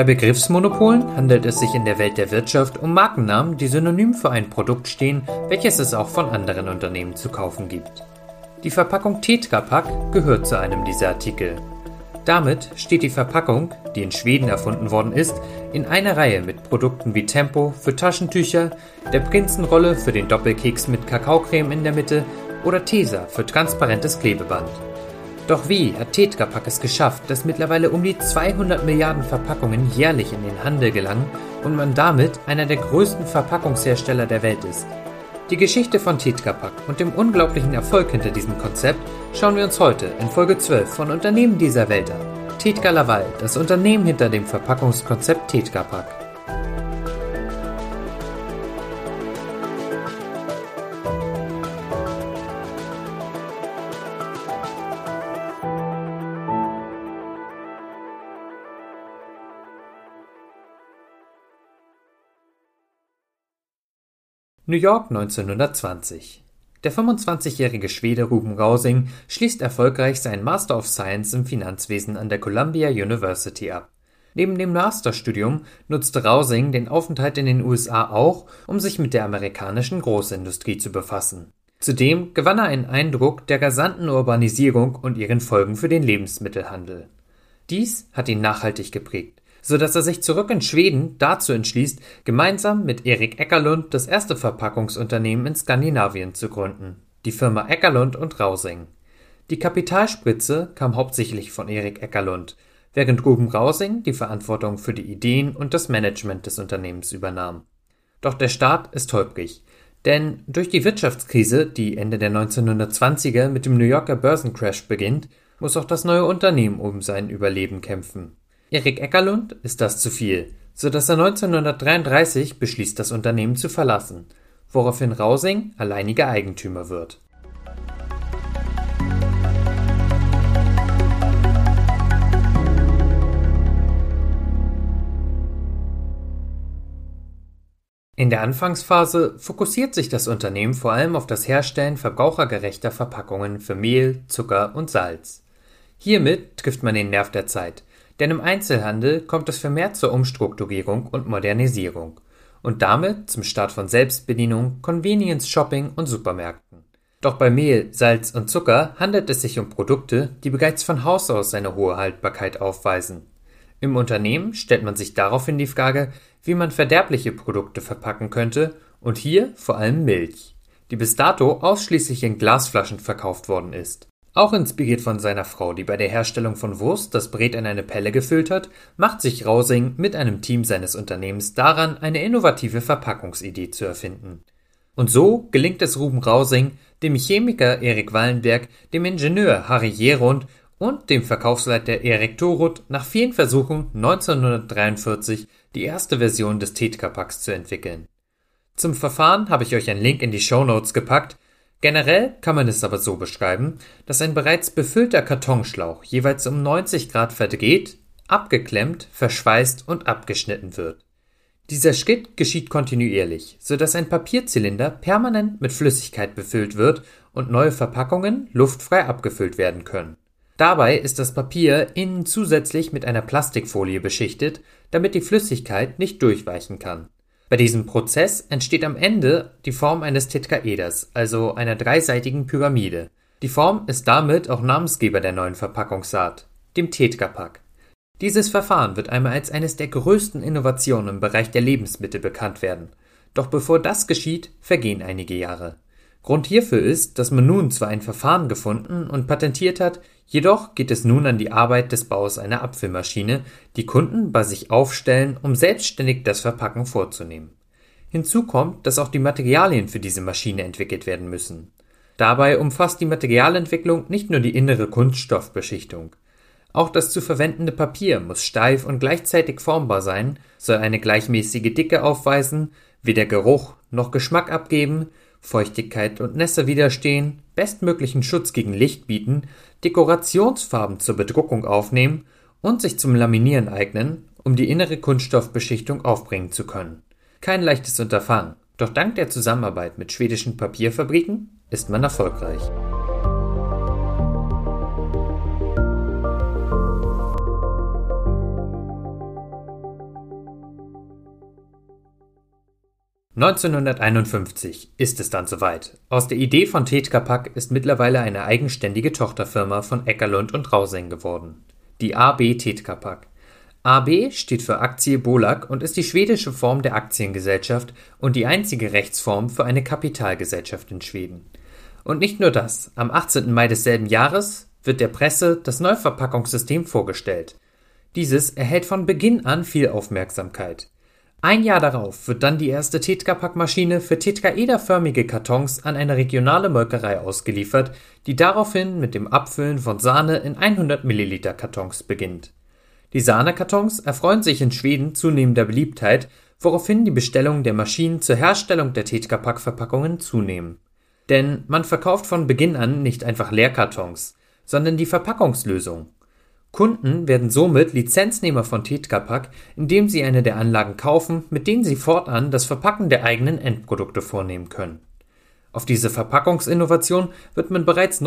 Bei Begriffsmonopolen handelt es sich in der Welt der Wirtschaft um Markennamen, die synonym für ein Produkt stehen, welches es auch von anderen Unternehmen zu kaufen gibt. Die Verpackung Tetra Pak gehört zu einem dieser Artikel. Damit steht die Verpackung, die in Schweden erfunden worden ist, in einer Reihe mit Produkten wie Tempo für Taschentücher, der Prinzenrolle für den Doppelkeks mit Kakaocreme in der Mitte oder Tesa für transparentes Klebeband. Doch wie hat Tetra Pak es geschafft, dass mittlerweile um die 200 Milliarden Verpackungen jährlich in den Handel gelangen und man damit einer der größten Verpackungshersteller der Welt ist? Die Geschichte von Tetra Pak und dem unglaublichen Erfolg hinter diesem Konzept schauen wir uns heute in Folge 12 von Unternehmen dieser Welt an. Tetra Laval, das Unternehmen hinter dem Verpackungskonzept Tetra Pak. New York 1920. Der 25-jährige Schwede Ruben Rausing schließt erfolgreich seinen Master of Science im Finanzwesen an der Columbia University ab. Neben dem Masterstudium nutzte Rausing den Aufenthalt in den USA auch, um sich mit der amerikanischen Großindustrie zu befassen. Zudem gewann er einen Eindruck der rasanten Urbanisierung und ihren Folgen für den Lebensmittelhandel. Dies hat ihn nachhaltig geprägt, sodass er sich zurück in Schweden dazu entschließt, gemeinsam mit Erik Eckerlund das erste Verpackungsunternehmen in Skandinavien zu gründen, die Firma Eckerlund und Rausing. Die Kapitalspritze kam hauptsächlich von Erik Eckerlund, während Ruben Rausing die Verantwortung für die Ideen und das Management des Unternehmens übernahm. Doch der Start ist holprig, denn durch die Wirtschaftskrise, die Ende der 1920er mit dem New Yorker Börsencrash beginnt, muss auch das neue Unternehmen um sein Überleben kämpfen. Erik Eckerlund ist das zu viel, sodass er 1933 beschließt, das Unternehmen zu verlassen, woraufhin Rausing alleiniger Eigentümer wird. In der Anfangsphase fokussiert sich das Unternehmen vor allem auf das Herstellen verbrauchergerechter Verpackungen für Mehl, Zucker und Salz. Hiermit trifft man den Nerv der Zeit. Denn im Einzelhandel kommt es vermehrt zur Umstrukturierung und Modernisierung und damit zum Start von Selbstbedienung, Convenience Shopping und Supermärkten. Doch bei Mehl, Salz und Zucker handelt es sich um Produkte, die bereits von Haus aus eine hohe Haltbarkeit aufweisen. Im Unternehmen stellt man sich daraufhin die Frage, wie man verderbliche Produkte verpacken könnte und hier vor allem Milch, die bis dato ausschließlich in Glasflaschen verkauft worden ist. Auch inspiriert von seiner Frau, die bei der Herstellung von Wurst das Brät in eine Pelle gefüllt hat, macht sich Rausing mit einem Team seines Unternehmens daran, eine innovative Verpackungsidee zu erfinden. Und so gelingt es Ruben Rausing, dem Chemiker Erik Wallenberg, dem Ingenieur Harry Jerund und dem Verkaufsleiter Erik Toruth nach vielen Versuchen 1943 die erste Version des Tetra Paks zu entwickeln. Zum Verfahren habe ich euch einen Link in die Shownotes gepackt. Generell kann man es aber so beschreiben, dass ein bereits befüllter Kartonschlauch jeweils um 90 Grad verdreht, abgeklemmt, verschweißt und abgeschnitten wird. Dieser Schritt geschieht kontinuierlich, sodass ein Papierzylinder permanent mit Flüssigkeit befüllt wird und neue Verpackungen luftfrei abgefüllt werden können. Dabei ist das Papier innen zusätzlich mit einer Plastikfolie beschichtet, damit die Flüssigkeit nicht durchweichen kann. Bei diesem Prozess entsteht am Ende die Form eines Tetraeders, also einer dreiseitigen Pyramide. Die Form ist damit auch Namensgeber der neuen Verpackungsart, dem Tetra Pak. Dieses Verfahren wird einmal als eines der größten Innovationen im Bereich der Lebensmittel bekannt werden. Doch bevor das geschieht, vergehen einige Jahre. Grund hierfür ist, dass man nun zwar ein Verfahren gefunden und patentiert hat, jedoch geht es nun an die Arbeit des Baus einer Abfüllmaschine, die Kunden bei sich aufstellen, um selbstständig das Verpacken vorzunehmen. Hinzu kommt, dass auch die Materialien für diese Maschine entwickelt werden müssen. Dabei umfasst die Materialentwicklung nicht nur die innere Kunststoffbeschichtung. Auch das zu verwendende Papier muss steif und gleichzeitig formbar sein, soll eine gleichmäßige Dicke aufweisen, weder Geruch noch Geschmack abgeben, Feuchtigkeit und Nässe widerstehen, bestmöglichen Schutz gegen Licht bieten, Dekorationsfarben zur Bedruckung aufnehmen und sich zum Laminieren eignen, um die innere Kunststoffbeschichtung aufbringen zu können. Kein leichtes Unterfangen, doch dank der Zusammenarbeit mit schwedischen Papierfabriken ist man erfolgreich. 1951 ist es dann soweit. Aus der Idee von Tetra Pak ist mittlerweile eine eigenständige Tochterfirma von Eckerlund und Rausing geworden. Die AB Tetra Pak. AB steht für Aktie Bolag und ist die schwedische Form der Aktiengesellschaft und die einzige Rechtsform für eine Kapitalgesellschaft in Schweden. Und nicht nur das, am 18. Mai desselben Jahres wird der Presse das neue Verpackungssystem vorgestellt. Dieses erhält von Beginn an viel Aufmerksamkeit. Ein Jahr darauf wird dann die erste Tetra Pak-Maschine für tetraederförmige Kartons an eine regionale Molkerei ausgeliefert, die daraufhin mit dem Abfüllen von Sahne in 100 Milliliter Kartons beginnt. Die Sahnekartons erfreuen sich in Schweden zunehmender Beliebtheit, woraufhin die Bestellungen der Maschinen zur Herstellung der Tetra Pak-Verpackungen zunehmen. Denn man verkauft von Beginn an nicht einfach Leerkartons, sondern die Verpackungslösung. Kunden werden somit Lizenznehmer von Tetra Pak, indem sie eine der Anlagen kaufen, mit denen sie fortan das Verpacken der eigenen Endprodukte vornehmen können. Auf diese Verpackungsinnovation wird man bereits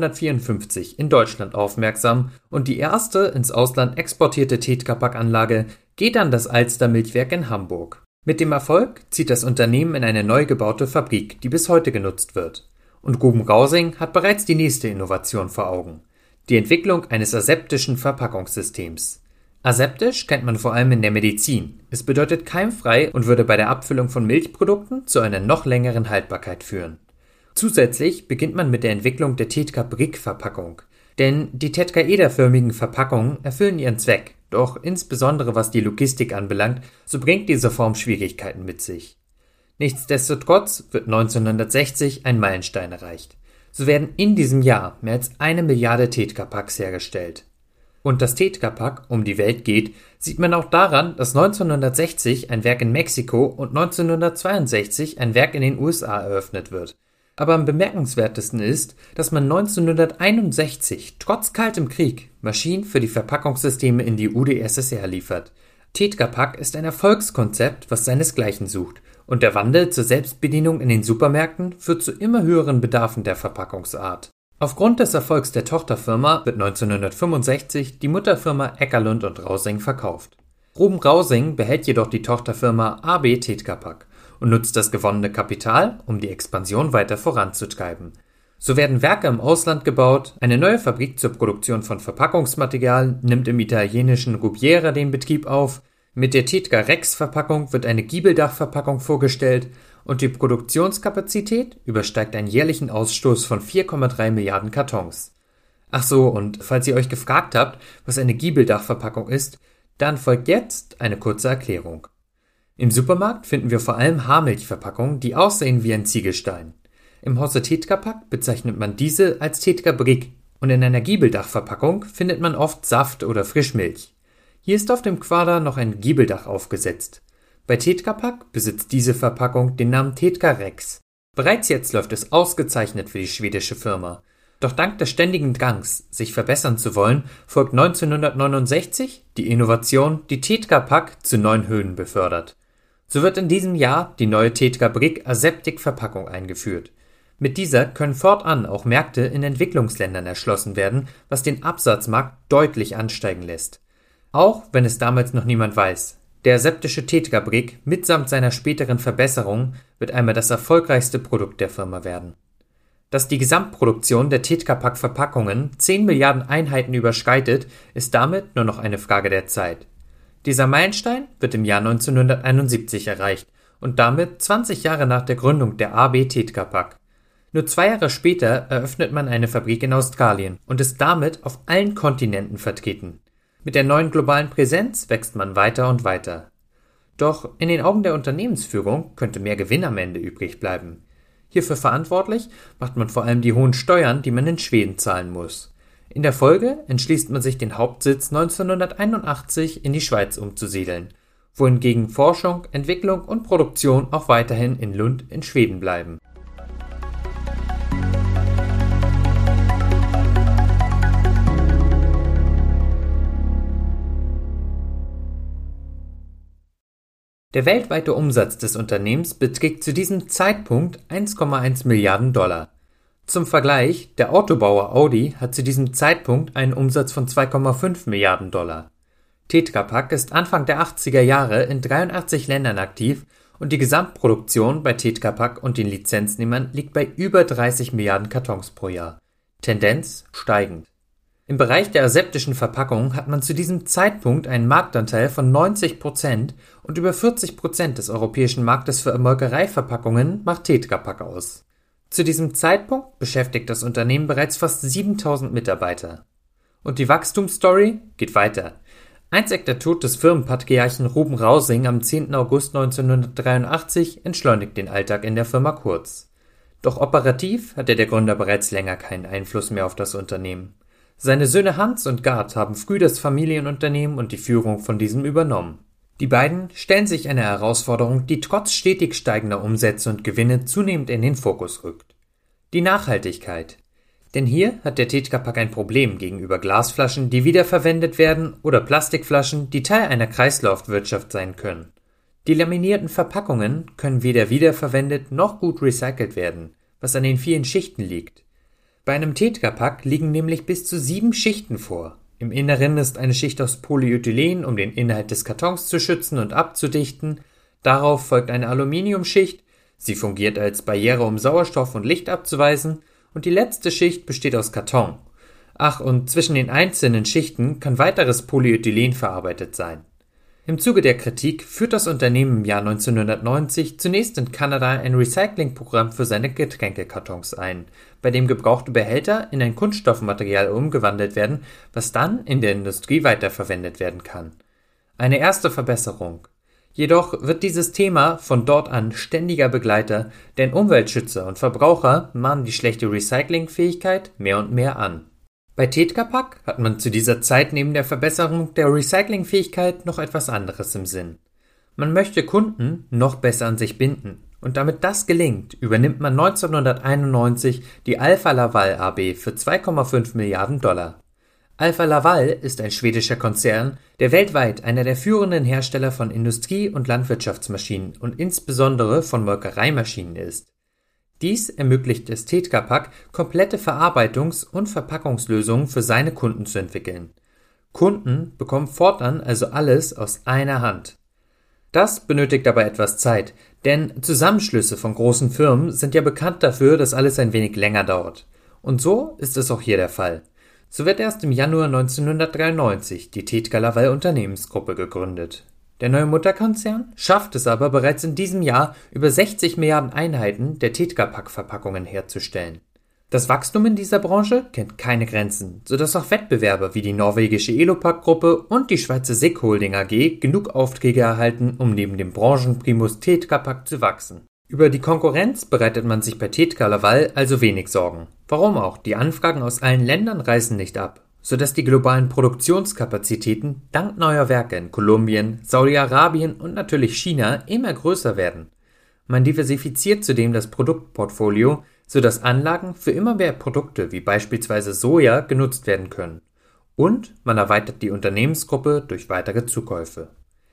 1954 in Deutschland aufmerksam und die erste ins Ausland exportierte Tetra Pak-Anlage geht an das Alster-Milchwerk in Hamburg. Mit dem Erfolg zieht das Unternehmen in eine neu gebaute Fabrik, die bis heute genutzt wird. Und Gruben-Rausing hat bereits die nächste Innovation vor Augen: die Entwicklung eines aseptischen Verpackungssystems. Aseptisch kennt man vor allem in der Medizin. Es bedeutet keimfrei und würde bei der Abfüllung von Milchprodukten zu einer noch längeren Haltbarkeit führen. Zusätzlich beginnt man mit der Entwicklung der Tetra-Brick-Verpackung. Denn die tetraederförmigen Verpackungen erfüllen ihren Zweck, doch insbesondere was die Logistik anbelangt, so bringt diese Form Schwierigkeiten mit sich. Nichtsdestotrotz wird 1960 ein Meilenstein erreicht. So werden in diesem Jahr mehr als 1 Milliarde Tetra Paks hergestellt. Und dass Tetra Pak um die Welt geht, sieht man auch daran, dass 1960 ein Werk in Mexiko und 1962 ein Werk in den USA eröffnet wird. Aber am bemerkenswertesten ist, dass man 1961 trotz kaltem Krieg Maschinen für die Verpackungssysteme in die UdSSR liefert. Tetra Pak ist ein Erfolgskonzept, was seinesgleichen sucht. Und der Wandel zur Selbstbedienung in den Supermärkten führt zu immer höheren Bedarfen der Verpackungsart. Aufgrund des Erfolgs der Tochterfirma wird 1965 die Mutterfirma Eckerlund und Rausing verkauft. Gruben-Rausing behält jedoch die Tochterfirma AB Tetra Pak und nutzt das gewonnene Kapital, um die Expansion weiter voranzutreiben. So werden Werke im Ausland gebaut, eine neue Fabrik zur Produktion von Verpackungsmaterial nimmt im italienischen Rubiera den Betrieb auf, mit der Tetra Rex-Verpackung wird eine Giebeldachverpackung vorgestellt und die Produktionskapazität übersteigt einen jährlichen Ausstoß von 4,3 Milliarden Kartons. Ach so, und falls ihr euch gefragt habt, was eine Giebeldachverpackung ist, dann folgt jetzt eine kurze Erklärung. Im Supermarkt finden wir vor allem Haarmilchverpackungen, die aussehen wie ein Ziegelstein. Im Hause Tetra Pak bezeichnet man diese als Tetra Brick und in einer Giebeldachverpackung findet man oft Saft oder Frischmilch. Hier ist auf dem Quader noch ein Giebeldach aufgesetzt. Bei Tetra Pak besitzt diese Verpackung den Namen Tetra Rex. Bereits jetzt läuft es ausgezeichnet für die schwedische Firma. Doch dank des ständigen Drangs, sich verbessern zu wollen, folgt 1969 die Innovation, die Tetra Pak zu neuen Höhen befördert. So wird in diesem Jahr die neue Tetra Brick Aseptic Verpackung eingeführt. Mit dieser können fortan auch Märkte in Entwicklungsländern erschlossen werden, was den Absatzmarkt deutlich ansteigen lässt. Auch wenn es damals noch niemand weiß, der aseptische Tetra Brick mitsamt seiner späteren Verbesserung wird einmal das erfolgreichste Produkt der Firma werden. Dass die Gesamtproduktion der Tetra Pak Verpackungen 10 Milliarden Einheiten überschreitet, ist damit nur noch eine Frage der Zeit. Dieser Meilenstein wird im Jahr 1971 erreicht und damit 20 Jahre nach der Gründung der AB Tetra Pak. Nur 2 Jahre später eröffnet man eine Fabrik in Australien und ist damit auf allen Kontinenten vertreten. Mit der neuen globalen Präsenz wächst man weiter und weiter. Doch in den Augen der Unternehmensführung könnte mehr Gewinn am Ende übrig bleiben. Hierfür verantwortlich macht man vor allem die hohen Steuern, die man in Schweden zahlen muss. In der Folge entschließt man sich, den Hauptsitz 1981 in die Schweiz umzusiedeln, wohingegen Forschung, Entwicklung und Produktion auch weiterhin in Lund in Schweden bleiben. Der weltweite Umsatz des Unternehmens beträgt zu diesem Zeitpunkt 1,1 Milliarden $. Zum Vergleich, der Autobauer Audi hat zu diesem Zeitpunkt einen Umsatz von 2,5 Milliarden $. Tetra Pak ist Anfang der 80er Jahre in 83 Ländern aktiv und die Gesamtproduktion bei Tetra Pak und den Lizenznehmern liegt bei über 30 Milliarden Kartons pro Jahr. Tendenz steigend. Im Bereich der aseptischen Verpackung hat man zu diesem Zeitpunkt einen Marktanteil von 90% und über 40% des europäischen Marktes für Molkereiverpackungen macht Tetra Pak aus. Zu diesem Zeitpunkt beschäftigt das Unternehmen bereits fast 7000 Mitarbeiter. Und die Wachstumsstory geht weiter. Einzig der Tod des Firmenpatriarchen Ruben Rausing am 10. August 1983 entschleunigt den Alltag in der Firma kurz. Doch operativ hatte der Gründer bereits länger keinen Einfluss mehr auf das Unternehmen. Seine Söhne Hans und Gerd haben früh das Familienunternehmen und die Führung von diesem übernommen. Die beiden stellen sich einer Herausforderung, die trotz stetig steigender Umsätze und Gewinne zunehmend in den Fokus rückt. Die Nachhaltigkeit. Denn hier hat der Tetra Pak ein Problem gegenüber Glasflaschen, die wiederverwendet werden, oder Plastikflaschen, die Teil einer Kreislaufwirtschaft sein können. Die laminierten Verpackungen können weder wiederverwendet noch gut recycelt werden, was an den vielen Schichten liegt. Bei einem Tetra Pak liegen nämlich bis zu 7 Schichten vor. Im Inneren ist eine Schicht aus Polyethylen, um den Inhalt des Kartons zu schützen und abzudichten. Darauf folgt eine Aluminiumschicht. Sie fungiert als Barriere, um Sauerstoff und Licht abzuweisen. Und die letzte Schicht besteht aus Karton. Ach, und zwischen den einzelnen Schichten kann weiteres Polyethylen verarbeitet sein. Im Zuge der Kritik führt das Unternehmen im Jahr 1990 zunächst in Kanada ein Recyclingprogramm für seine Getränkekartons ein, bei dem gebrauchte Behälter in ein Kunststoffmaterial umgewandelt werden, was dann in der Industrie weiterverwendet werden kann. Eine erste Verbesserung. Jedoch wird dieses Thema von dort an ständiger Begleiter, denn Umweltschützer und Verbraucher mahnen die schlechte Recyclingfähigkeit mehr und mehr an. Bei Tetra Pak hat man zu dieser Zeit neben der Verbesserung der Recyclingfähigkeit noch etwas anderes im Sinn. Man möchte Kunden noch besser an sich binden und damit das gelingt, übernimmt man 1991 die Alfa Laval AB für 2,5 Milliarden $. Alfa Laval ist ein schwedischer Konzern, der weltweit einer der führenden Hersteller von Industrie- und Landwirtschaftsmaschinen und insbesondere von Molkereimaschinen ist. Dies ermöglicht es Tetra Pak, komplette Verarbeitungs- und Verpackungslösungen für seine Kunden zu entwickeln. Kunden bekommen fortan also alles aus einer Hand. Das benötigt aber etwas Zeit, denn Zusammenschlüsse von großen Firmen sind ja bekannt dafür, dass alles ein wenig länger dauert. Und so ist es auch hier der Fall. So wird erst im Januar 1993 die Tetra Laval Unternehmensgruppe gegründet. Der neue Mutterkonzern schafft es aber bereits in diesem Jahr, über 60 Milliarden Einheiten der Tetra Pak Verpackungen herzustellen. Das Wachstum in dieser Branche kennt keine Grenzen, sodass auch Wettbewerber wie die norwegische Elopak-Gruppe und die Schweizer SICK Holding AG genug Aufträge erhalten, um neben dem Branchenprimus Tetra Pak zu wachsen. Über die Konkurrenz bereitet man sich bei Tetra Laval also wenig Sorgen. Warum auch? Die Anfragen aus allen Ländern reißen nicht ab, sodass die globalen Produktionskapazitäten dank neuer Werke in Kolumbien, Saudi-Arabien und natürlich China immer größer werden. Man diversifiziert zudem das Produktportfolio, sodass Anlagen für immer mehr Produkte wie beispielsweise Soja genutzt werden können. Und man erweitert die Unternehmensgruppe durch weitere Zukäufe.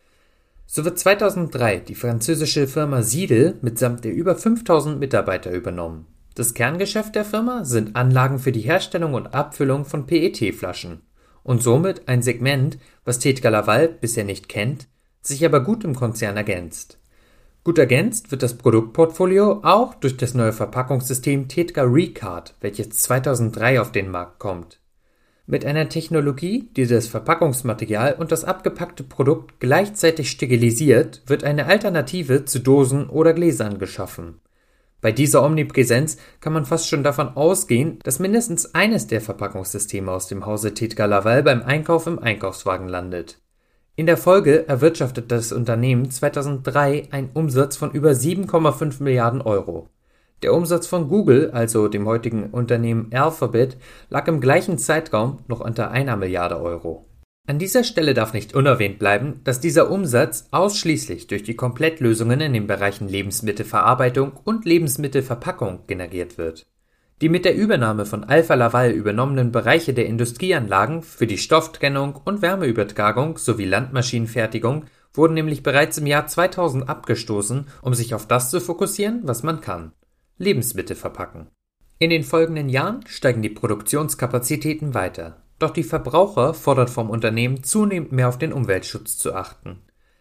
So wird 2003 die französische Firma Siedel mitsamt der über 5000 Mitarbeiter übernommen. Das Kerngeschäft der Firma sind Anlagen für die Herstellung und Abfüllung von PET-Flaschen und somit ein Segment, was Tetra Laval bisher nicht kennt, sich aber gut im Konzern ergänzt. Gut ergänzt wird das Produktportfolio auch durch das neue Verpackungssystem Tetra Recart, welches 2003 auf den Markt kommt. Mit einer Technologie, die das Verpackungsmaterial und das abgepackte Produkt gleichzeitig sterilisiert, wird eine Alternative zu Dosen oder Gläsern geschaffen. Bei dieser Omnipräsenz kann man fast schon davon ausgehen, dass mindestens eines der Verpackungssysteme aus dem Hause Tetra Laval beim Einkauf im Einkaufswagen landet. In der Folge erwirtschaftet das Unternehmen 2003 einen Umsatz von über 7,5 Milliarden €. Der Umsatz von Google, also dem heutigen Unternehmen Alphabet, lag im gleichen Zeitraum noch unter 1 Milliarde €. An dieser Stelle darf nicht unerwähnt bleiben, dass dieser Umsatz ausschließlich durch die Komplettlösungen in den Bereichen Lebensmittelverarbeitung und Lebensmittelverpackung generiert wird. Die mit der Übernahme von Alfa Laval übernommenen Bereiche der Industrieanlagen für die Stofftrennung und Wärmeübertragung sowie Landmaschinenfertigung wurden nämlich bereits im Jahr 2000 abgestoßen, um sich auf das zu fokussieren, was man kann: Lebensmittel verpacken. In den folgenden Jahren steigen die Produktionskapazitäten weiter. Doch die Verbraucher fordert vom Unternehmen zunehmend mehr auf den Umweltschutz zu achten.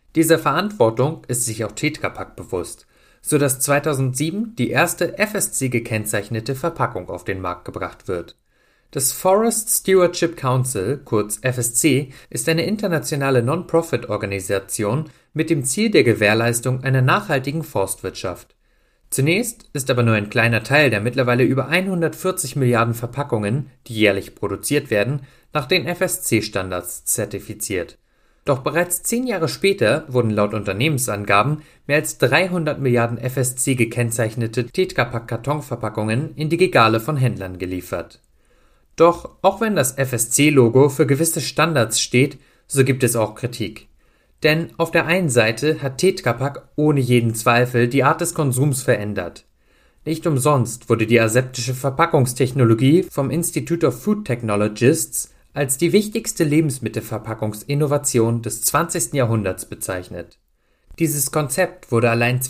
Dieser Verantwortung ist sich auch Tetra Pak bewusst, sodass 2007 die erste FSC-gekennzeichnete Verpackung auf den Markt gebracht wird. Das Forest Stewardship Council, kurz FSC, ist eine internationale Non-Profit-Organisation mit dem Ziel der Gewährleistung einer nachhaltigen Forstwirtschaft. Zunächst ist aber nur ein kleiner Teil der mittlerweile über 140 Milliarden Verpackungen, die jährlich produziert werden, nach den FSC-Standards zertifiziert. Doch bereits 10 Jahre später wurden laut Unternehmensangaben mehr als 300 Milliarden FSC gekennzeichnete Tetra Pak Kartonverpackungen in die Regale von Händlern geliefert. Doch auch wenn das FSC-Logo für gewisse Standards steht, so gibt es auch Kritik. Denn auf der einen Seite hat Tetra Pak ohne jeden Zweifel die Art des Konsums verändert. Nicht umsonst wurde die aseptische Verpackungstechnologie vom Institute of Food Technologists als die wichtigste Lebensmittelverpackungsinnovation des 20. Jahrhunderts bezeichnet. Dieses Konzept wurde allein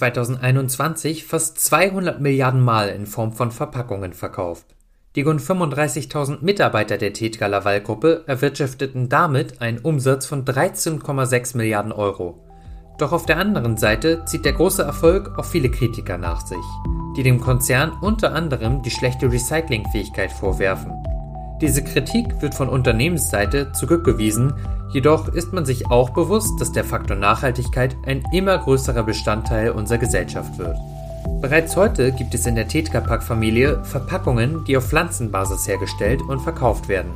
2021 fast 200 Milliarden Mal in Form von Verpackungen verkauft. Die rund 35.000 Mitarbeiter der Tetra Laval-Gruppe erwirtschafteten damit einen Umsatz von 13,6 Milliarden Euro. Doch auf der anderen Seite zieht der große Erfolg auch viele Kritiker nach sich, die dem Konzern unter anderem die schlechte Recyclingfähigkeit vorwerfen. Diese Kritik wird von Unternehmensseite zurückgewiesen, jedoch ist man sich auch bewusst, dass der Faktor Nachhaltigkeit ein immer größerer Bestandteil unserer Gesellschaft wird. Bereits heute gibt es in der Tetra Pak-Familie Verpackungen, die auf Pflanzenbasis hergestellt und verkauft werden.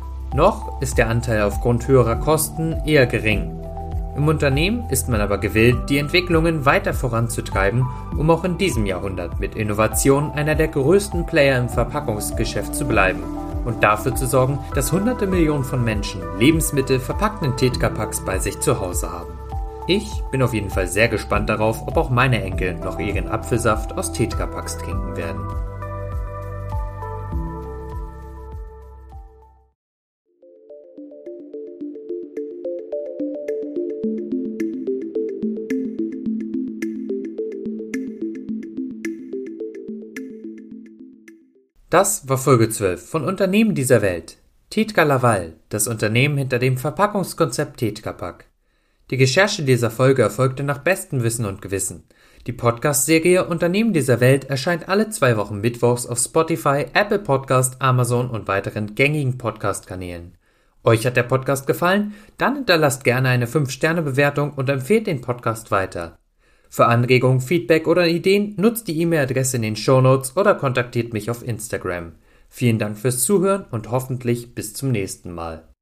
Noch ist der Anteil aufgrund höherer Kosten eher gering. Im Unternehmen ist man aber gewillt, die Entwicklungen weiter voranzutreiben, um auch in diesem Jahrhundert mit Innovation einer der größten Player im Verpackungsgeschäft zu bleiben und dafür zu sorgen, dass hunderte Millionen von Menschen Lebensmittel verpackt in Tetra Paks bei sich zu Hause haben. Ich bin auf jeden Fall sehr gespannt darauf, ob auch meine Enkel noch ihren Apfelsaft aus Tetra Paks trinken werden. Das war Folge 12 von Unternehmen dieser Welt. Tetra Laval, das Unternehmen hinter dem Verpackungskonzept Tetra Pak. Die Recherche dieser Folge erfolgte nach bestem Wissen und Gewissen. Die Podcast-Serie Unternehmen dieser Welt erscheint alle 2 Wochen mittwochs auf Spotify, Apple Podcast, Amazon und weiteren gängigen Podcast-Kanälen. Euch hat der Podcast gefallen? Dann hinterlasst gerne eine 5-Sterne-Bewertung und empfehlt den Podcast weiter. Für Anregungen, Feedback oder Ideen nutzt die E-Mail-Adresse in den Shownotes oder kontaktiert mich auf Instagram. Vielen Dank fürs Zuhören und hoffentlich bis zum nächsten Mal.